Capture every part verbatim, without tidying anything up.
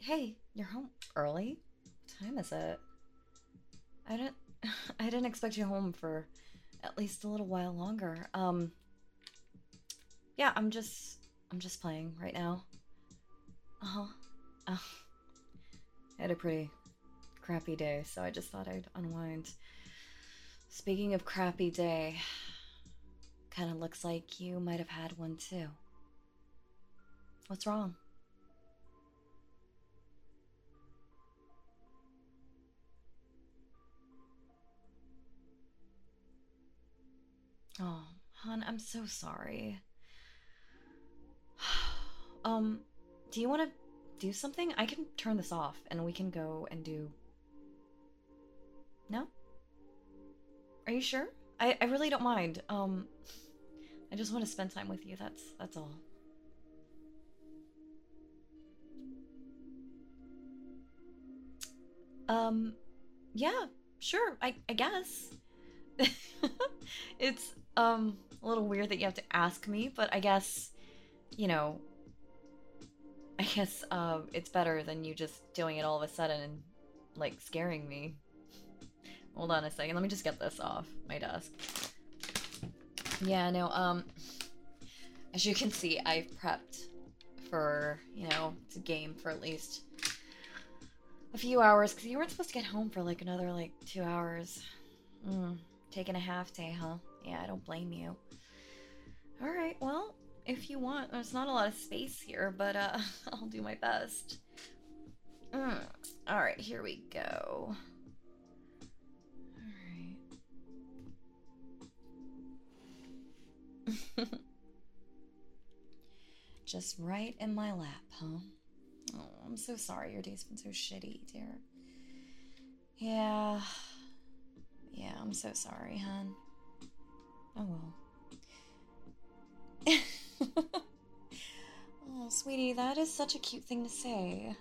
Hey, you're home early? What time is it? I didn't I didn't expect you home for at least a little while longer. Um yeah, I'm just I'm just playing right now. Uh-huh. Uh, I had a pretty crappy day, so I just thought I'd unwind. Speaking of crappy day, kind of looks like you might have had one too. What's wrong? Oh, hon, I'm so sorry. um, do you want to do something? I can turn this off and we can go and do. No? Are you sure? I, I really don't mind. Um, I just want to spend time with you. That's that's all. Um, yeah, sure. I I guess. It's um a little weird that you have to ask me, but I guess, you know, I guess uh it's better than you just doing it all of a sudden and like scaring me. Hold on a second. Let me just get this off my desk. Yeah, no, um as you can see, I've prepped for, you know, to game for at least a few hours because you weren't supposed to get home for like another like two hours. Mm, taking a half day, huh? Yeah, I don't blame you. All right, well, if you want, there's not a lot of space here, but uh, I'll do my best. Mm. All right, here we go. All right. Just right in my lap, huh? Oh, I'm so sorry your day's been so shitty, dear. Yeah. Yeah, I'm so sorry, hon. Oh well. Oh, sweetie, that is such a cute thing to say.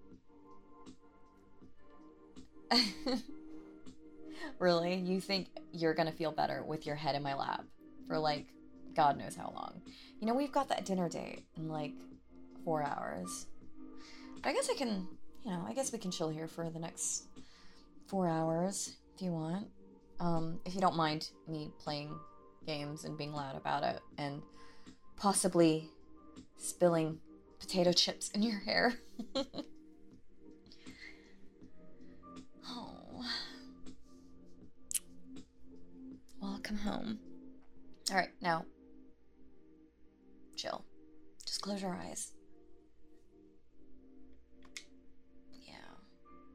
Really? You think you're gonna feel better with your head in my lap for like God knows how long? You know, we've got that dinner date in like four hours. But I guess I can, you know, I guess we can chill here for the next four hours if you want. Um, if you don't mind me playing games and being loud about it and possibly spilling potato chips in your hair. Oh, welcome home. All right, now chill. Just close your eyes. Yeah.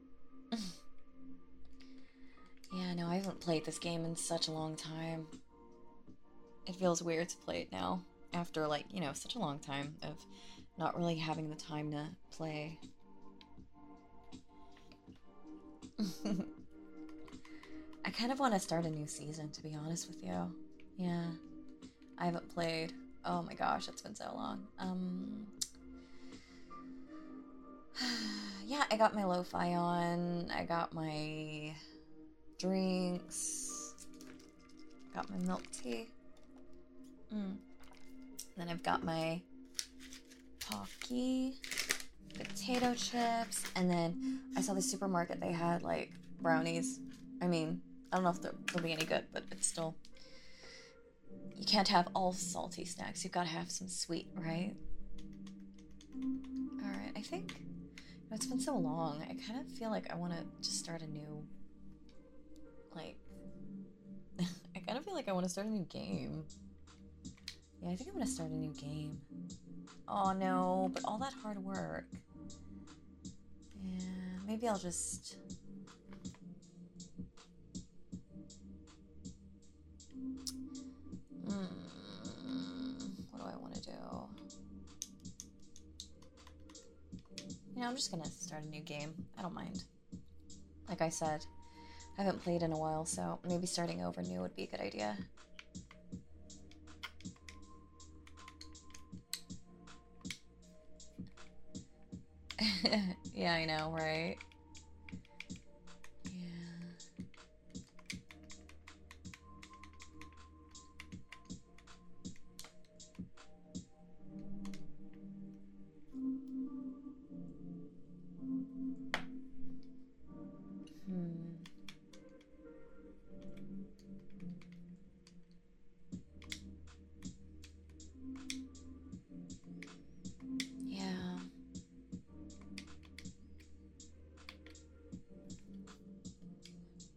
Yeah, no, I haven't played this game in such a long time. It feels weird to play it now after, like, you know, such a long time of not really having the time to play. I kind of want to start a new season, to be honest with you. Yeah, I haven't played. Oh my gosh, it's been so long. Um, yeah, I got my lo-fi on. I got my drinks. Got my milk tea. Mm. Then I've got my Pocky, potato chips, and then I saw the supermarket, they had like brownies. I mean, I don't know if they'll, they'll be any good, but it's still, you can't have all salty snacks. You've got to have some sweet, right? All right, I think, you know, it's been so long. I kind of feel like I want to just start a new, like, I kind of feel like I want to start a new game. Yeah, I think I'm going to start a new game. Oh no, but all that hard work. Yeah, maybe I'll just... Mm, what do I want to do? You know, I'm just gonna start a new game. I don't mind. Like I said, I haven't played in a while, so maybe starting over new would be a good idea. Yeah, I know, right? Yeah.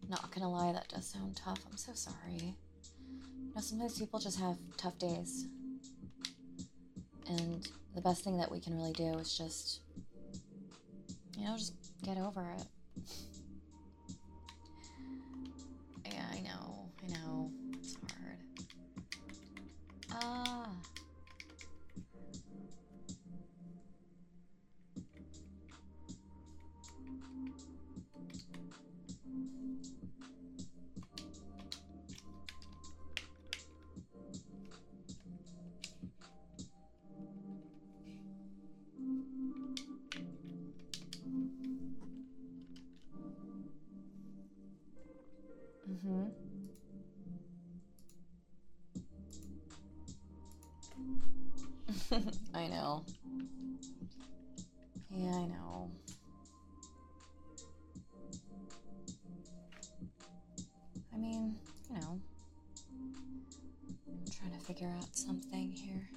Not gonna lie, that does sound tough. I'm so sorry. You know, sometimes people just have tough days. And the best thing that we can really do is just, you know, just get over it. Yeah, I know. I know. It's hard. Ah. Mm-hmm. I know. Yeah, I know. I mean, you know, I'm trying to figure out something here.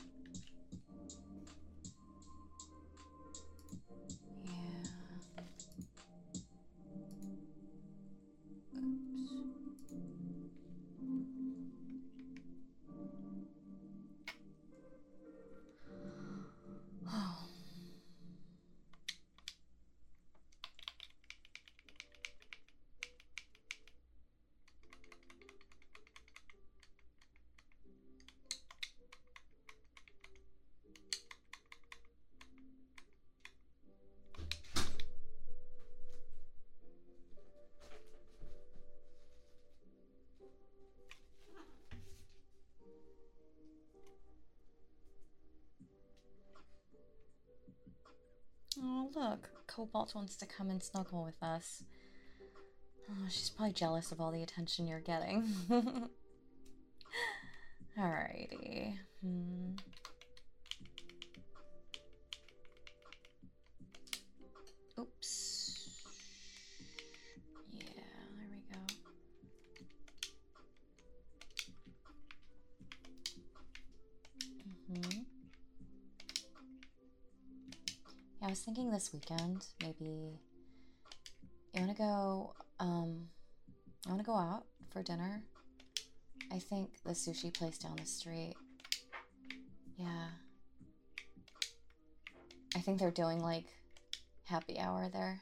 Yeah. Oops. Oh. Oh, look. Cobalt wants to come and snuggle with us. Oh, she's probably jealous of all the attention you're getting. Alrighty. Hmm. Oops. Yeah, there we go. Mm-hmm. Yeah, I was thinking this weekend, maybe you wanna go, um, I wanna go out for dinner. I think the sushi place down the street. Yeah. I think they're doing, like, happy hour there.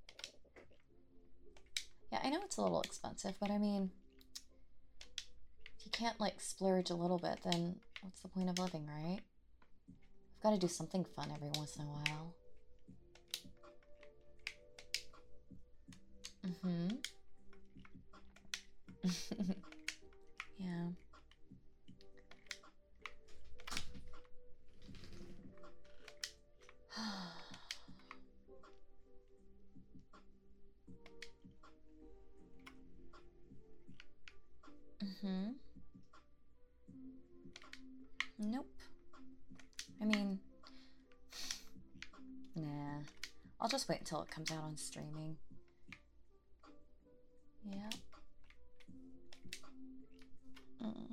Yeah, I know it's a little expensive, but I mean, if you can't, like, splurge a little bit, then what's the point of living, right? I've got to do something fun every once in a while. Mm-hmm. Yeah. Mm-hmm. Nope. I mean, nah. I'll just wait until it comes out on streaming. Yeah. Mm.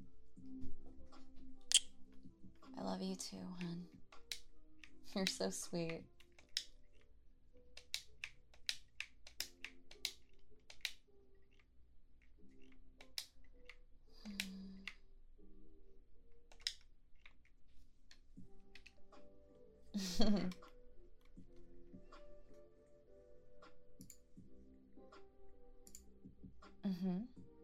I love you too, hon. You're so sweet. Mm-hmm.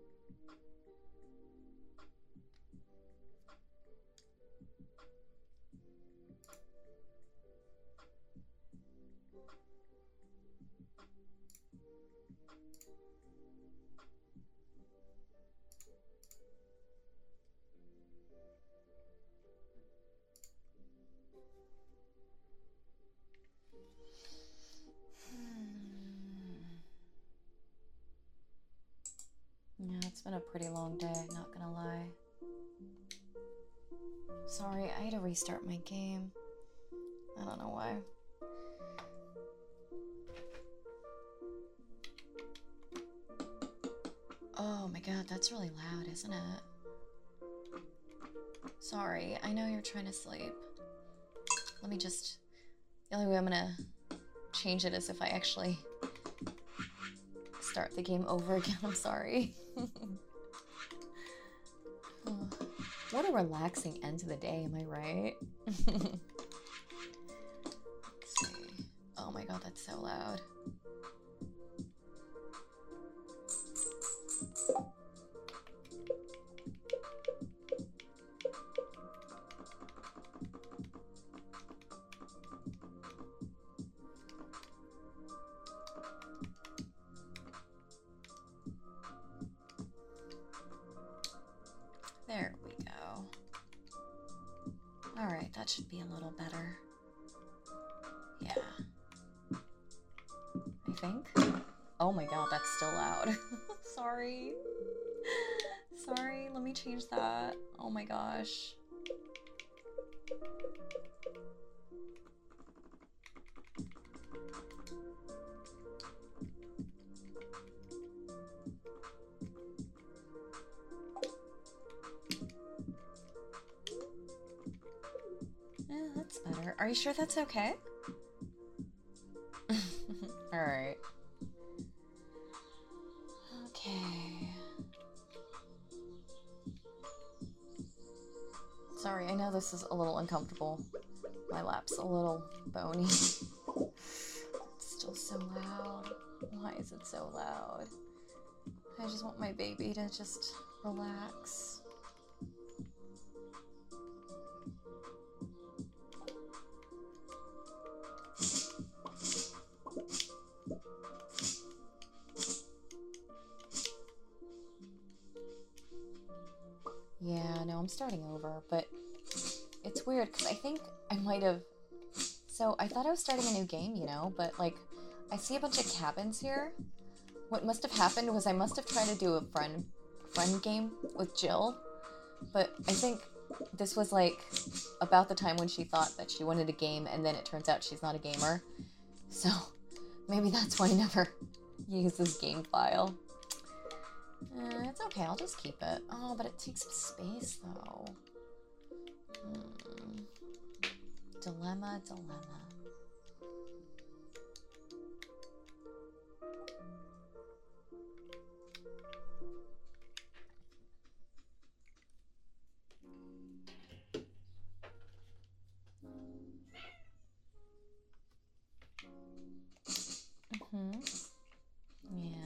Yeah, it's been a pretty long day, not gonna lie. Sorry, I had to restart my game. I don't know why. Oh my god, that's really loud, isn't it? Sorry, I know you're trying to sleep. Let me just... The only way I'm gonna change it is if I actually start the game over again. I'm sorry. What a relaxing end to the day, am I right? Let's see. Oh my god, that's so loud. There we go. Alright, that should be a little better. Yeah. I think. Oh my god, that's still loud. Sorry. Sorry, let me change that. Oh my gosh. Yeah, that's better. Are you sure that's okay? Alright. Okay. Sorry, I know this is a little uncomfortable. My lap's a little bony. It's still so loud. Why is it so loud? I just want my baby to just relax. Yeah, no, I'm starting over, but it's weird because I think I might have... So I thought I was starting a new game, you know, but like I see a bunch of cabins here. What must have happened was I must have tried to do a friend friend game with Jill, but I think this was like about the time when she thought that she wanted a game, and then it turns out she's not a gamer. So maybe that's why I never used this game file. Eh, it's okay, I'll just keep it. Oh, but it takes up space, though. Hmm. Dilemma, dilemma. Mm-hmm. Yeah.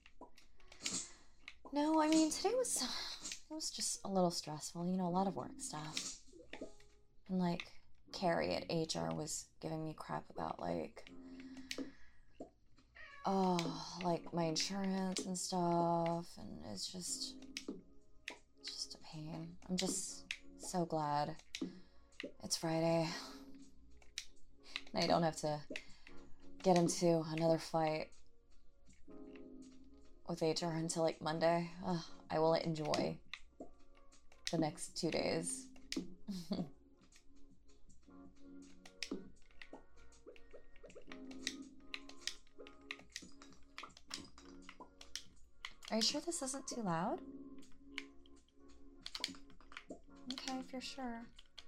No, I mean, today was, it was just a little stressful, you know, a lot of work stuff. And, like, Carrie at H R was giving me crap about, like, oh, like, my insurance and stuff, and it's just, it's just a pain. I'm just so glad it's Friday, and I don't have to get into another fight with H R until like Monday. Ugh, I will enjoy the next two days. Are you sure this isn't too loud? Okay, if you're sure.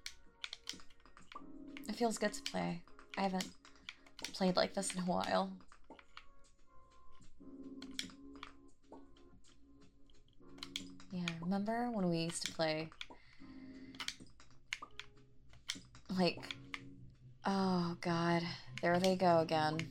It feels good to play. I haven't played like this in a while. Yeah, remember when we used to play, like, oh god, there they go again.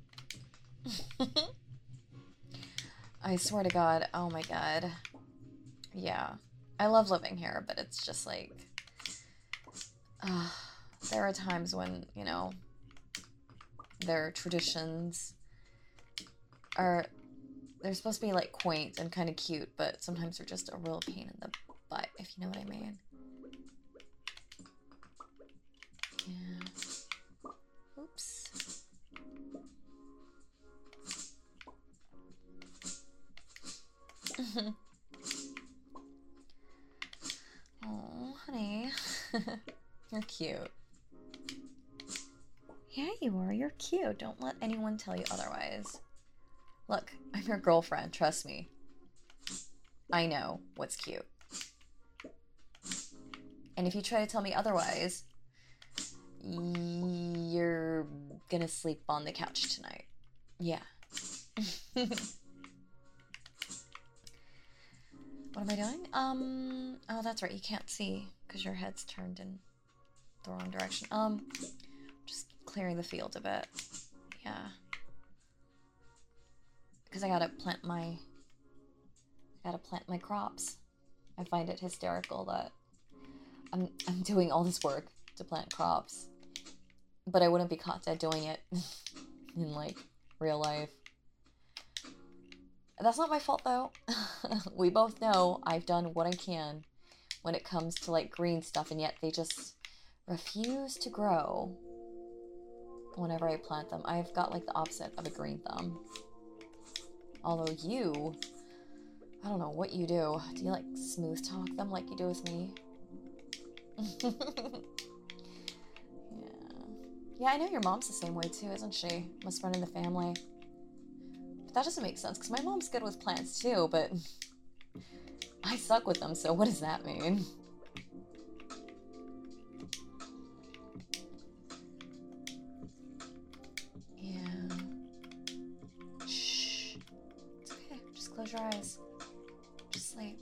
I swear to god, oh my god. Yeah, I love living here, but it's just like, uh, there are times when, you know, their traditions are, they're supposed to be like quaint and kind of cute, but sometimes they're just a real pain in the butt, if you know what I mean. Yeah. Oops. Oh, honey. You're cute. Yeah, you are. You're cute. Don't let anyone tell you otherwise. Look, I'm your girlfriend. Trust me. I know what's cute. And if you try to tell me otherwise, you're gonna sleep on the couch tonight. Yeah. What am I doing? Um, oh, that's right. You can't see because your head's turned in the wrong direction. Um, just clearing the field a bit. Yeah. Because I gotta plant my... I gotta plant my crops. I find it hysterical that I'm, I'm doing all this work to plant crops. But I wouldn't be caught dead doing it in, like, real life. That's not my fault, though. We both know I've done what I can when it comes to, like, green stuff, and yet they just refuse to grow whenever I plant them. I've got, like, the opposite of a green thumb. Although you... I don't know what you do. Do you, like, smooth talk them like you do with me? Yeah. Yeah, I know your mom's the same way, too, isn't she? Must run in the family. But that doesn't make sense, because my mom's good with plants, too, but... I suck with them, so what does that mean? Yeah. Shh. It's okay. Just close your eyes. Just sleep.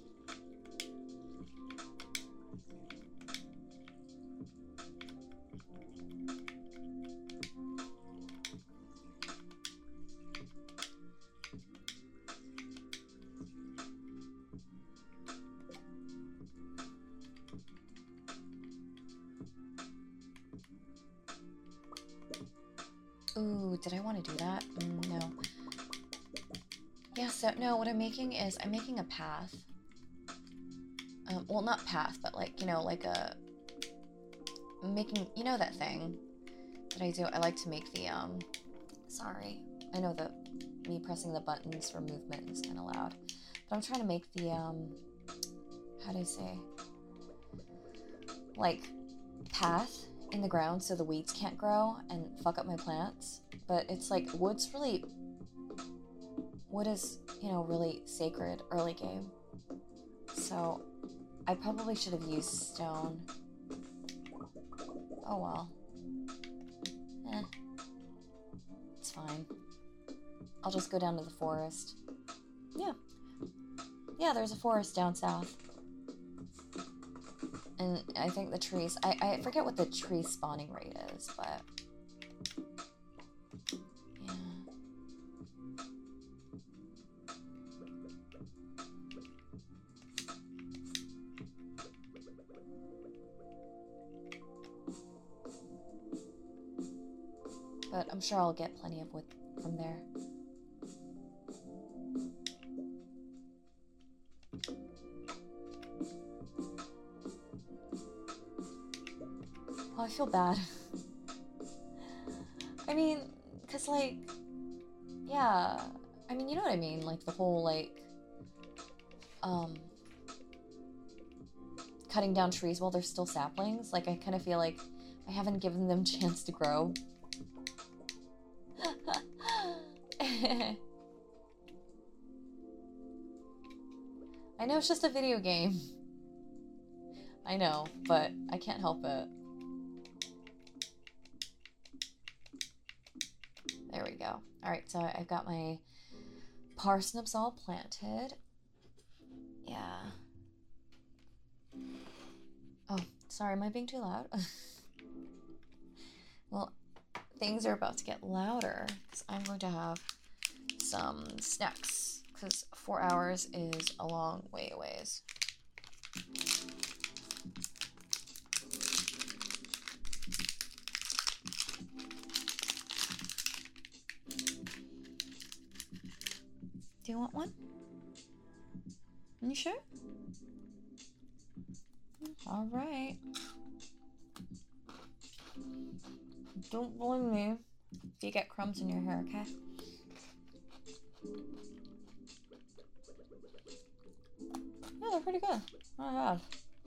Ooh, did I want to do that? Mm, no. Yeah, so, no, what I'm making is, I'm making a path. Um, well, not path, but like, you know, like a... I'm making, you know that thing that I do? I like to make the, um... Sorry. I know that me pressing the buttons for movement is kind of loud. But I'm trying to make the, um... how do I say? Like, path in the ground so the weeds can't grow and fuck up my plants. But it's like, wood's really... Wood is, you know, really sacred early game. So, I probably should have used stone. Oh well. Eh. It's fine. I'll just go down to the forest. Yeah. Yeah, there's a forest down south. And I think the trees... I, I forget what the tree spawning rate is, but... Yeah. But I'm sure I'll get plenty of wood from there. Oh, I feel bad. I mean, because, like, yeah, I mean, you know what I mean? Like, the whole, like, um, cutting down trees while they're still saplings. Like, I kind of feel like I haven't given them a chance to grow. I know it's just a video game. I know, but I can't help it. There we go. Alright, so I've got my parsnips all planted. Yeah. Oh, sorry, am I being too loud? Well, things are about to get louder because I'm going to have some snacks because four hours is a long way away. Do you want one? You sure? All right. Don't blame me if you get crumbs in your hair, okay? Yeah, they're pretty good. Not bad.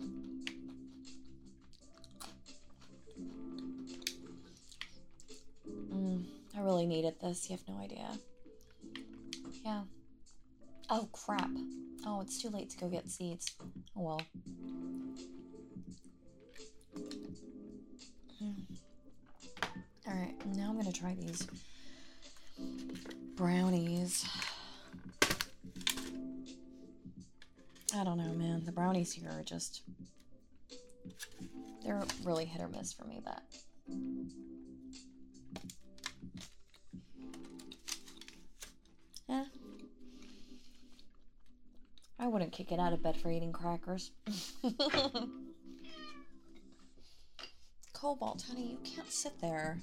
Mm, I really needed this. You have no idea. Yeah. Oh, crap. Oh, it's too late to go get seeds. Oh, well. Mm. Alright, now I'm gonna try these brownies. I don't know, man. The brownies here are just... They're really hit or miss for me, but... Eh. I wouldn't kick it out of bed for eating crackers. Cobalt, honey, you can't sit there.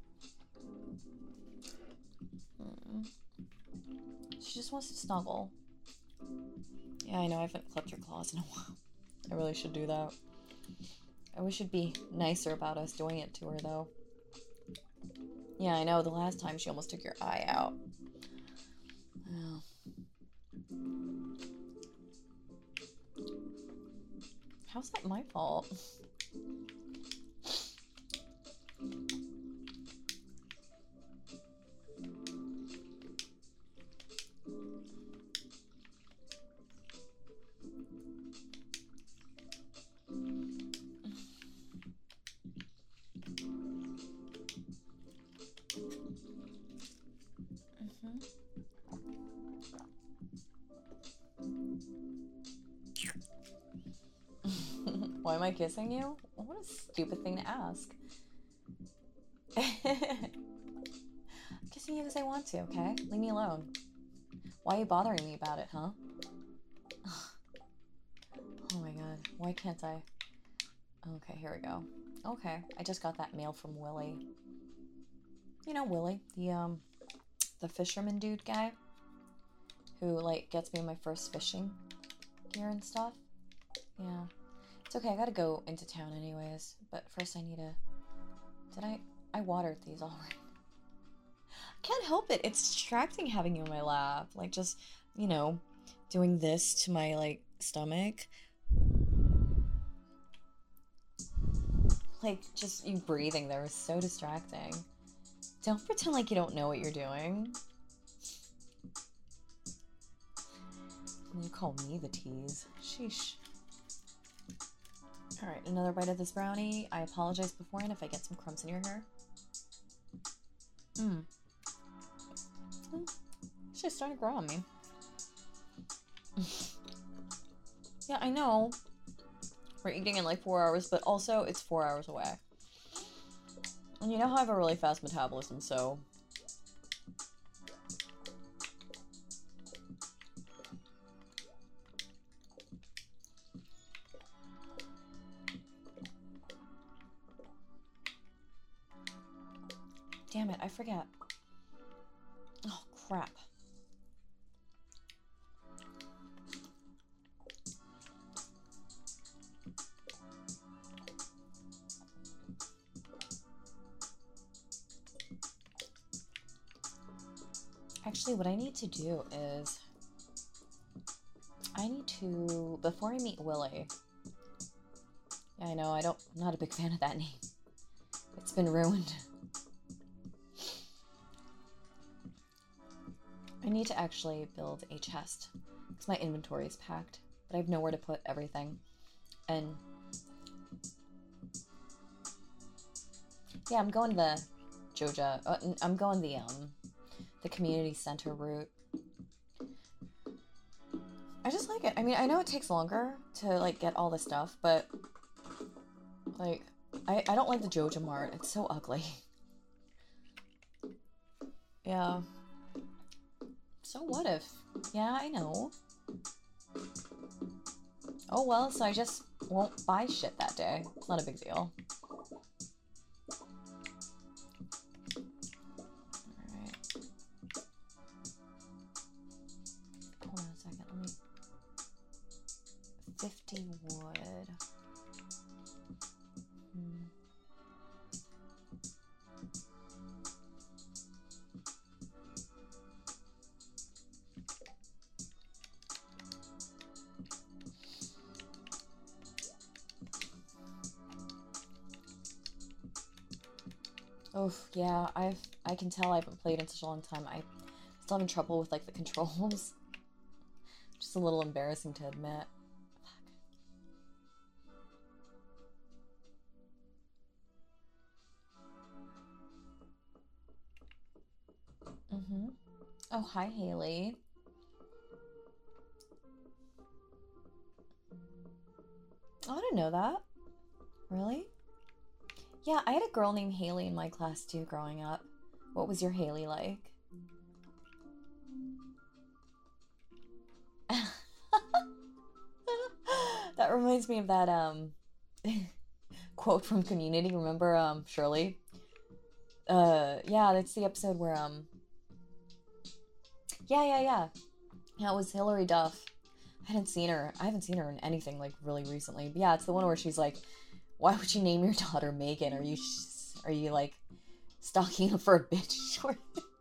Mm. She just wants to snuggle. Yeah, I know, I haven't clipped her claws in a while. I really should do that. I wish it'd be nicer about us doing it to her, though. Yeah, I know, the last time she almost took your eye out. Oh. How's that my fault? Why am I kissing you? What a stupid thing to ask. I'm kissing you because I want to, okay? Leave me alone. Why are you bothering me about it, huh? Oh my god. Why can't I? Okay, here we go. Okay, I just got that mail from Willie. You know Willie, the, um, the fisherman dude guy? Who, like, gets me my first fishing gear and stuff? Yeah. It's okay, I gotta go into town anyways. But first I need to... Did I... I watered these already. I can't help it. It's distracting having you in my lap. Like, just, you know, doing this to my, like, stomach. Like, just you breathing there is so distracting. Don't pretend like you don't know what you're doing. You call me the tease. Sheesh. Alright, another bite of this brownie. I apologize beforehand if I get some crumbs in your hair. Mmm. She's starting to grow on me. Yeah, I know. We're eating in like four hours, but also it's four hours away. And you know how I have a really fast metabolism, so... Damn it, I forget. Oh, crap. Actually, what I need to do is... I need to... Before I meet Willie... Yeah, I know, I don't... I'm not a big fan of that name. It's been ruined. I need to actually build a chest, because my inventory is packed, but I have nowhere to put everything. And yeah, I'm going the Joja. Uh, I'm going the um the community center route. I just like it. I mean, I know it takes longer to like get all the stuff, but like I I don't like the Joja Mart. It's so ugly. Yeah. So what if? Yeah, I know. Oh well, so I just won't buy shit that day. It's not a big deal. Alright. Hold on a second, let me... fifty wood. Hmm. Oof, yeah, I've I can tell I haven't played in such a long time. I still having trouble with like the controls. Just a little embarrassing to admit. Mm-hmm. Oh, hi, Haley. Oh, I didn't know that. Really? Yeah, I had a girl named Haley in my class too growing up. What was your Haley like? That reminds me of that um quote from Community. Remember um Shirley? Uh yeah, that's the episode where um yeah, yeah, yeah. Yeah, it was Hilary Duff. I hadn't seen her. I haven't seen her in anything like really recently. But yeah, it's the one where she's like, "Why would you name your daughter Megan? Are you sh- are you like stalking her for a bitch short?"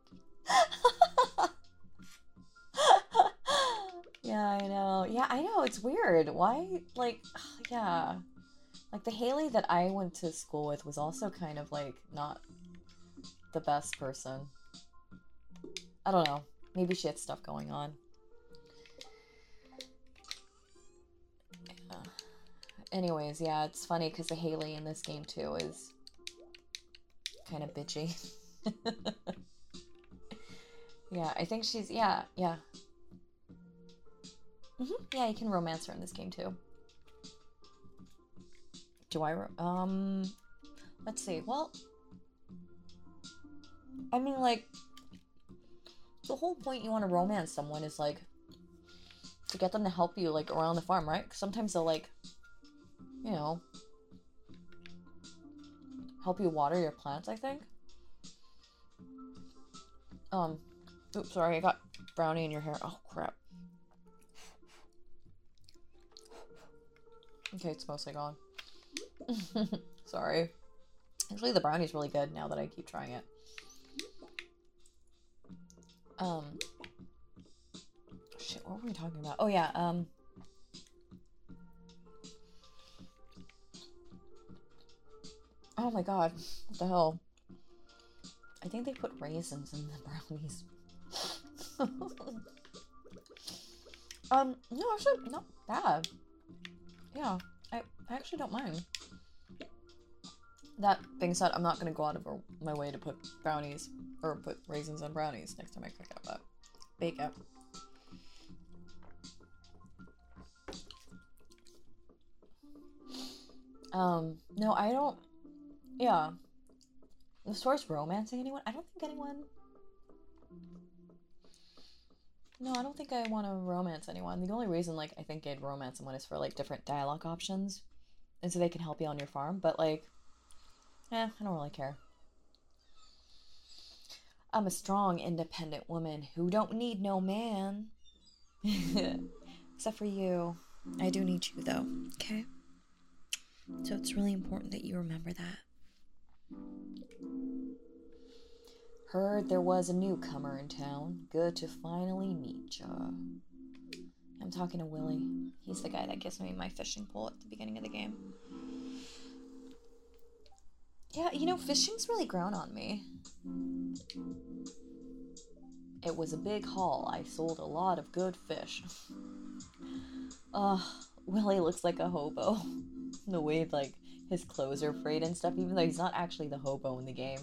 Yeah, I know. Yeah, I know. It's weird. Why, like, yeah. Like, the Haley that I went to school with was also kind of, like, not the best person. I don't know. Maybe she had stuff going on. Yeah. Anyways, yeah, it's funny because the Haley in this game, too, is kind of bitchy. Yeah, I think she's, yeah, yeah. Mm-hmm. Yeah, you can romance her in this game, too. Do I, um, let's see, well, I mean, like, the whole point you want to romance someone is, like, to get them to help you, like, around the farm, right? 'Cause sometimes they'll, like, you know, help you water your plants, I think. Um, oops, sorry, I got brownie in your hair. Oh, crap. Okay, it's mostly gone. Sorry. Actually, the brownie's really good now that I keep trying it. Um, shit, what were we talking about? Oh, yeah, um, oh my god, what the hell? I think they put raisins in the brownies. um, no, actually, not bad. Yeah, I, I actually don't mind. That being said, I'm not gonna go out of my way to put brownies, or put raisins on brownies next time I cook it, but bake it. Um, no, I don't, yeah. As far as romancing anyone, I don't think anyone, no, I don't think I want to romance anyone. The only reason, like, I think I'd romance someone is for, like, different dialogue options, and so they can help you on your farm, but, like, eh, I don't really care. I'm a strong, independent woman who don't need no man. Except for you. I do need you, though, okay? So it's really important that you remember that. Heard there was a newcomer in town. Good to finally meet ya. I'm talking to Willie. He's the guy that gives me my fishing pole at the beginning of the game. Yeah, you know, fishing's really grown on me. It was a big haul. I sold a lot of good fish. Ugh, Willie looks like a hobo. The way, like, his clothes are frayed and stuff, even though he's not actually the hobo in the game.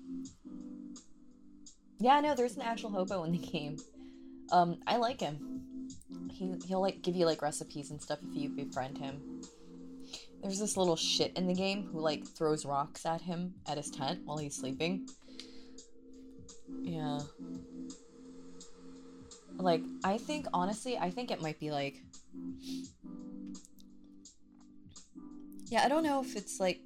Yeah, no, there's an actual hobo in the game. Um, I like him. He, he'll, like, give you, like, recipes and stuff if you befriend him. There's this little shit in the game who, like, throws rocks at him at his tent while he's sleeping. Yeah. Like, I think, honestly, I think it might be, like... Yeah, I don't know if it's, like...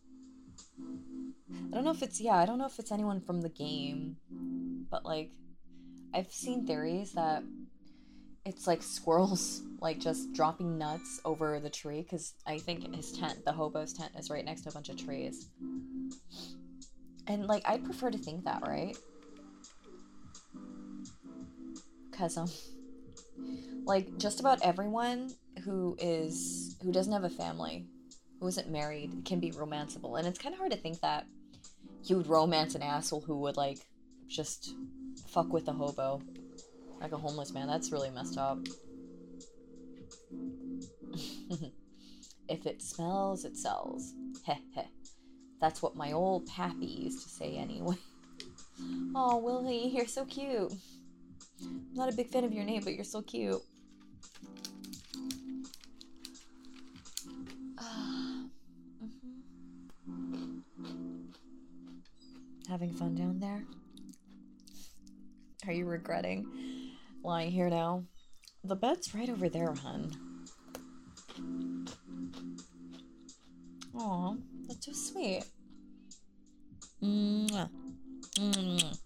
I don't know if it's, yeah, I don't know if it's anyone from the game. But, like, I've seen theories that it's, like, squirrels, like, just dropping nuts over the tree. Because I think his tent, the hobo's tent, is right next to a bunch of trees. And, like, I'd prefer to think that, right? Because, um, like, just about everyone who is, who doesn't have a family, who isn't married, can be romanceable. And it's kind of hard to think that you would romance an asshole who would, like, just fuck with a hobo. Like a homeless man. That's really messed up. If it smells, it sells. Heh heh. That's what my old pappy used to say anyway. Oh, Willie, you're so cute. I'm not a big fan of your name, but you're so cute. Having fun down there? Are you regretting lying here now? The bed's right over there, hun. Aw, that's so sweet. Mwah. Mwah.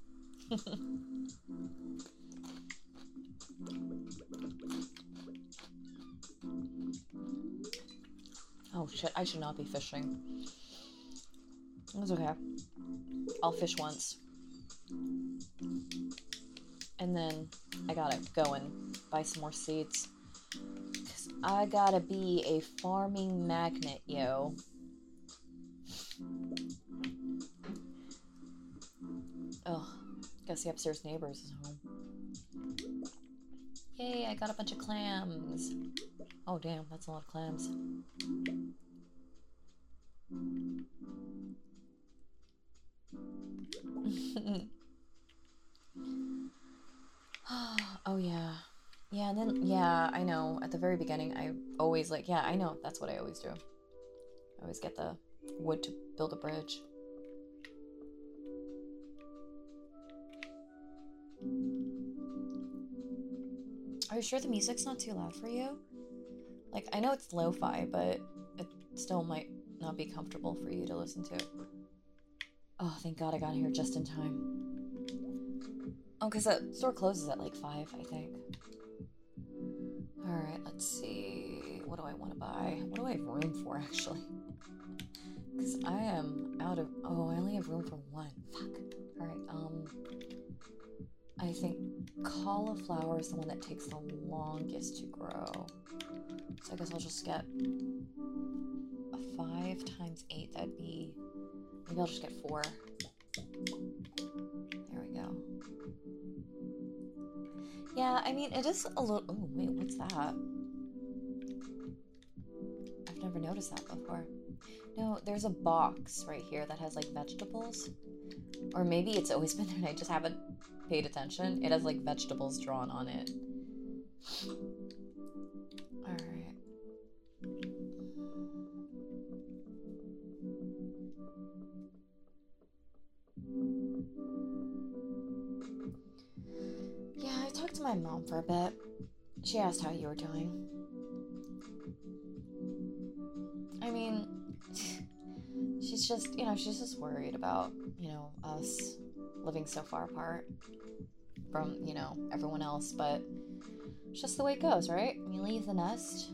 Oh shit, I should not be fishing. It's okay. I'll fish once. And then I gotta go and buy some more seeds. Cause I gotta be a farming magnet, yo. Oh, guess the upstairs neighbors is home. Yay, I got a bunch of clams. Oh damn, that's a lot of clams. Oh yeah. Yeah, and then, yeah, I know, at the very beginning, I always, like, yeah, I know, that's what I always do. I always get the wood to build a bridge. Are you sure the music's not too loud for you? Like, I know it's lo-fi, but it still might not be comfortable for you to listen to. Oh, thank God I got here just in time. Oh, because the store closes at like five, I think. Alright, let's see. What do I want to buy? What do I have room for, actually? Because I am out of... Oh, I only have room for one. Fuck. Alright, um... I think cauliflower is the one that takes the longest to grow. So I guess I'll just get a five times eight. That'd be... Maybe I'll just get four. There we go. Yeah, I mean, it is a little... Oh, wait, what's that? I've never noticed that before. No, there's a box right here that has, like, vegetables. Or maybe it's always been there and I just haven't paid attention. It has, like, vegetables drawn on it. Alright. Yeah, I talked to my mom for a bit. She asked how you were doing. I mean, she's just, you know, she's just worried about, you know, us living so far apart from, you know, everyone else, but it's just the way it goes, right? When you leave the nest.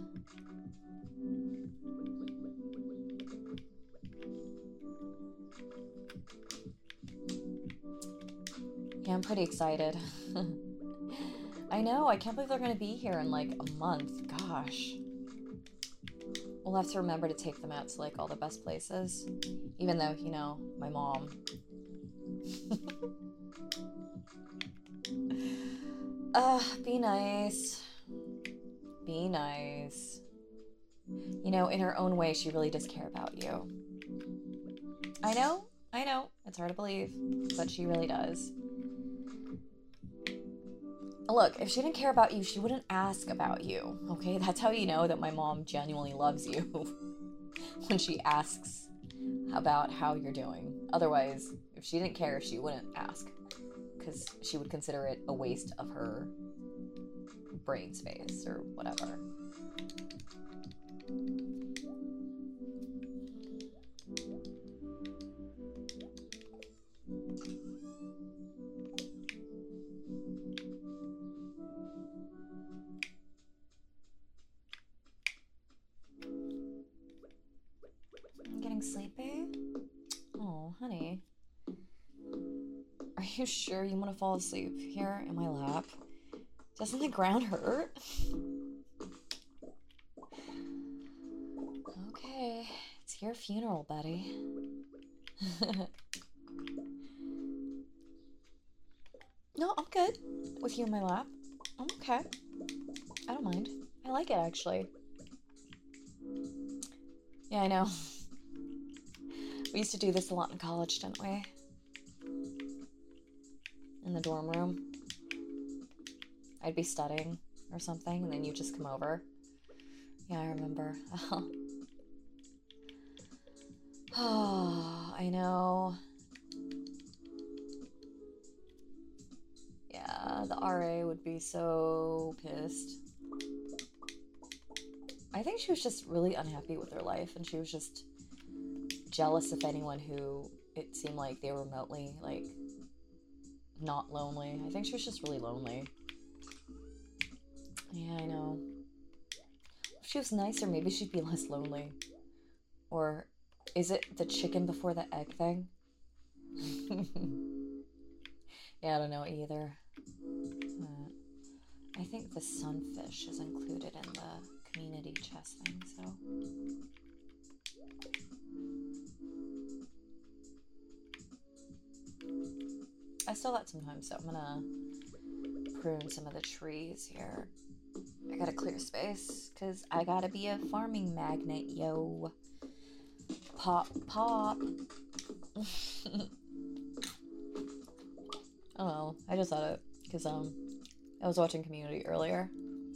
Yeah, I'm pretty excited. I know, I can't believe they're gonna be here in like a month. Gosh. We'll have to remember to take them out to like all the best places. Even though, you know, my mom. Uh, be nice. Be nice. You know, in her own way, she really does care about you. I know, I know. It's hard to believe, but she really does. Look, if she didn't care about you, she wouldn't ask about you, okay? That's how you know that my mom genuinely loves you. When she asks about how you're doing. Otherwise, if she didn't care, she wouldn't ask. Because she would consider it a waste of her brain space or whatever. I'm getting sleepy? Oh, honey. Are you sure you want to fall asleep here in my lap? Doesn't the ground hurt? Okay, it's your funeral, buddy. No, I'm good with you in my lap. I'm okay. I don't mind. I like it, actually. Yeah, I know. We used to do this a lot in college, didn't we? In the dorm room. I'd be studying or something, and then you just come over. Yeah, I remember. Oh, I know. Yeah, the R A would be so pissed. I think she was just really unhappy with her life, and she was just jealous of anyone who it seemed like they were remotely, like, not lonely. I think she was just really lonely. Yeah, I know. If she was nicer, maybe she'd be less lonely. Or is it the chicken before the egg thing? Yeah, I don't know either. Uh, I think the sunfish is included in the community chest thing, so... I still got some time, so I'm gonna prune some of the trees here. I gotta clear space, because I gotta be a farming magnate, yo. Pop, pop. Oh well, I just thought it, because um, I was watching Community earlier.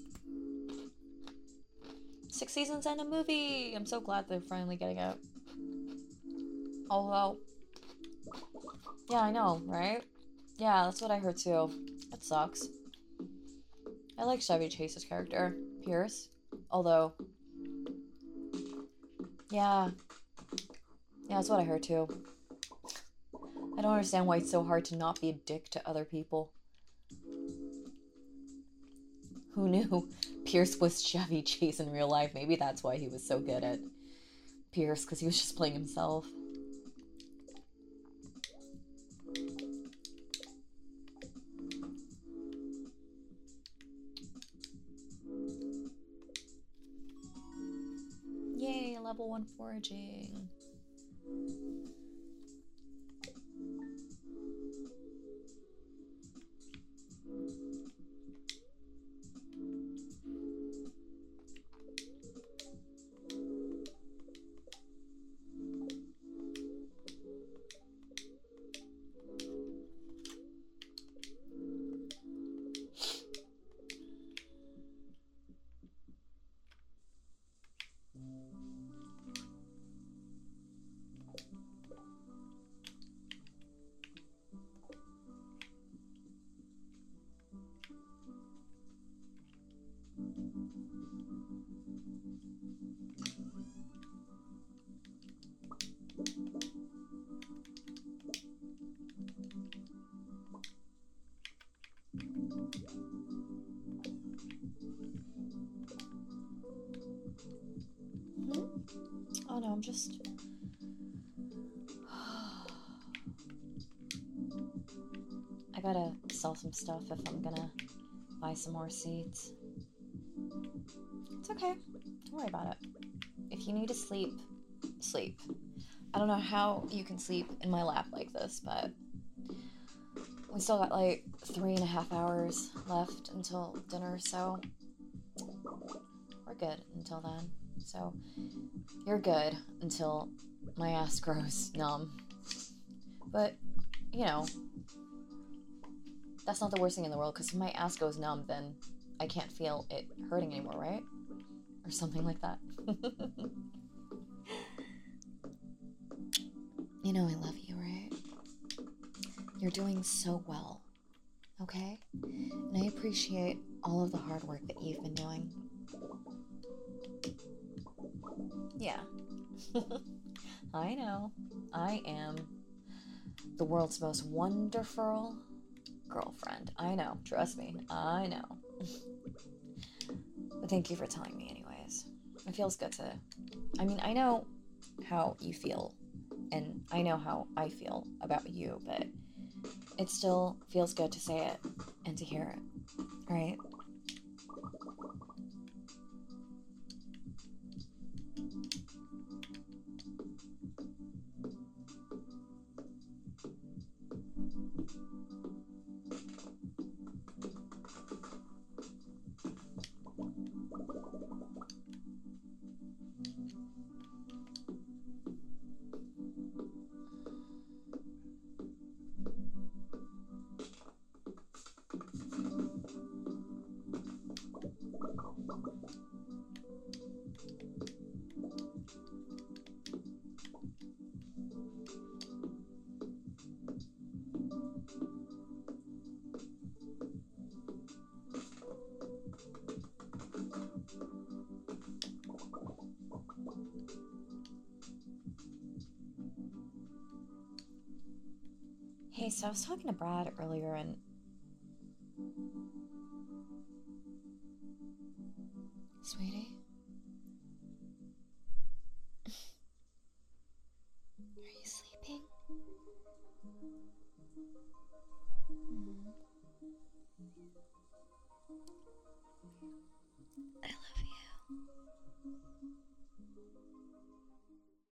Six seasons and a movie! I'm so glad they're finally getting out. Although, yeah, I know, right? Yeah, that's what I heard too. That sucks. I like Chevy Chase's character, Pierce. Although, yeah. Yeah, that's what I heard too. I don't understand why it's so hard to not be a dick to other people. Who knew Pierce was Chevy Chase in real life? Maybe that's why he was so good at Pierce, because he was just playing himself. Yay, level one foraging. Oh no, I'm just... I gotta sell some stuff if I'm gonna buy some more seeds. It's okay. Don't worry about it. If you need to sleep, sleep. I don't know how you can sleep in my lap like this, but we still got like three and a half hours left until dinner, so we're good until then. So you're good until my ass grows numb. But, you know, that's not the worst thing in the world, because if my ass goes numb, then I can't feel it hurting anymore, right? Or something like that. You know I love you, right? You're doing so well, okay? And I appreciate all of the hard work that you've been doing. Yeah. I know. I am the world's most wonderful girlfriend. I know. Trust me. I know. But thank you for telling me anyways. It feels good to... I mean, I know how you feel, and I know how I feel about you, but it still feels good to say it and to hear it, right? Hey, so I was talking to Brad earlier, and